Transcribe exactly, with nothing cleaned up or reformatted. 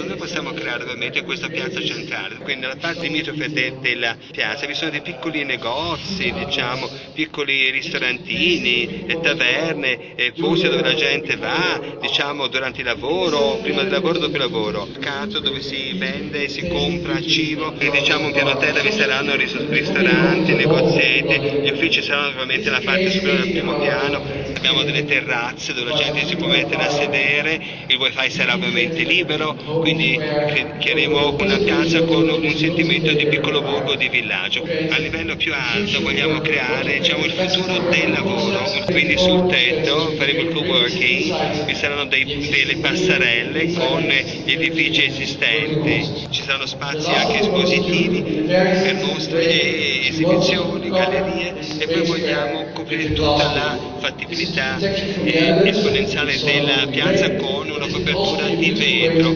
Noi possiamo creare ovviamente questa piazza centrale, quindi nella parte limitrofe de- della piazza vi sono dei piccoli negozi, diciamo, piccoli ristorantini, e taverne, e posti dove la gente va, diciamo, durante il lavoro, prima del lavoro, dopo il lavoro. Mercato dove si vende, si compra cibo, e diciamo un piano terra vi saranno ris- ristoranti, negozietti, gli uffici saranno ovviamente nella parte superiore del primo piano. Abbiamo delle terrazze dove la gente si può mettere a sedere, il wifi sarà ovviamente libero, quindi cre- creeremo una piazza con un sentimento di piccolo borgo, di villaggio. A livello più alto vogliamo creare, diciamo, il futuro del lavoro, quindi sul tetto faremo il coworking, vi saranno dei- delle passerelle con gli edifici esistenti, ci saranno spazi anche espositivi per mostre, esibizioni, gallerie, e poi vogliamo coprire tutta la fattibilità eh, esponenziale della piazza con una copertura di vetro.